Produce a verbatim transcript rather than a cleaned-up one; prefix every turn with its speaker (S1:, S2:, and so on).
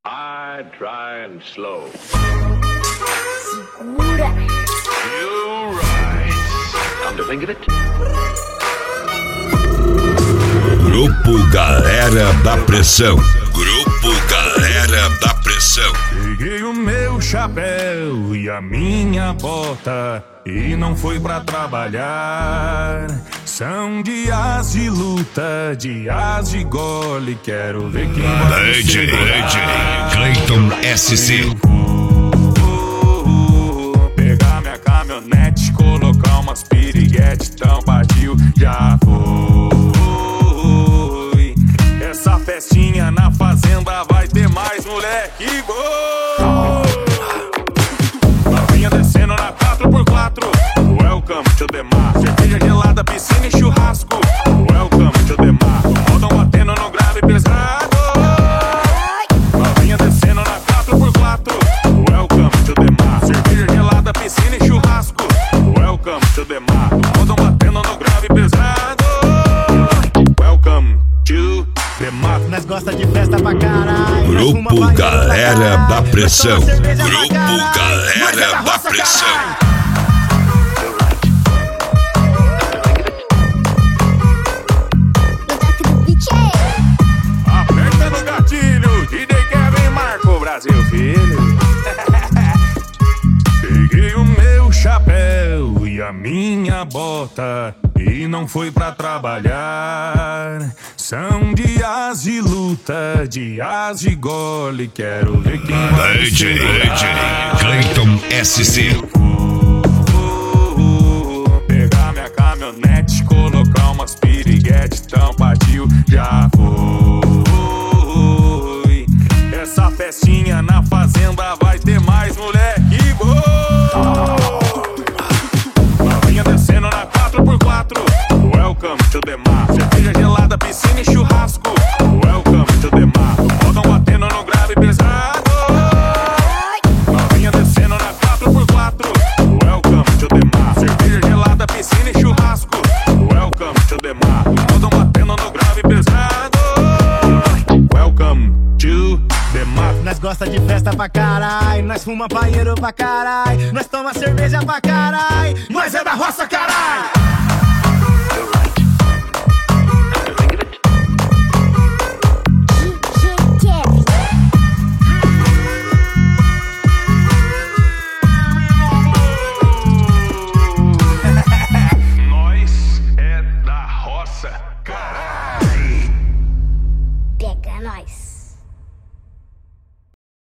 S1: High, dry and slow.
S2: Segura.
S1: You right. Come to think of it.
S3: Grupo Galera da Pressão. Grupo Galera da Pressão.
S4: Peguei o meu chapéu e a minha bota e não fui pra trabalhar. São dias de luta, dias de gole. Quero ver quem vai
S3: D J, D J Clayton S C.
S4: Pegar minha caminhonete, colocar umas piriguete, tão partiu, já foi. Essa festinha na fazenda vai ter mais moleque. Gol! Novinha descendo na quatro por quatro. Welcome to the mar. Cerveja gelada, piscina e churrasco. Welcome to the mar. Modão batendo no grave pesado. Novinha descendo na quatro por quatro. Welcome to the mar. Cerveja gelada, piscina e churrasco. Welcome to the mar. Modão batendo no grave pesado. Welcome to the mar.
S5: Nós gosta de festa pra caralho.
S3: Grupo Galera da Pressão. Grupo Galera da Pressão.
S4: Aperta no gatilho, D J Kevin Marco, Brasil, filho. Peguei o meu chapéu e a minha bota e não fui pra trabalhar. São dias de luta, dias de gole. Quero ver quem vai
S3: D J, D J Clayton S C.
S4: Pegar minha caminhonete, colocar umas piriguete, tão partiu, já foi. Essa festinha na fazenda vai ter mais moleque. Gol! Novinha descendo na quatro por quatro. Welcome to the mar. Cerveja gelada, piscina e churrasco. Welcome to the mar. Modão batendo no grave pesado. Novinha descendo na quatro por quatro. Welcome to the mar. Cerveja gelada, piscina e churrasco. Welcome to the mar. Modão batendo no grave pesado. Welcome to the mar.
S5: Nós gosta de festa pra caralho. Nós fuma paieiro pra caralho. Nós toma cerveja pra caralho. Nós é da roça, caralho.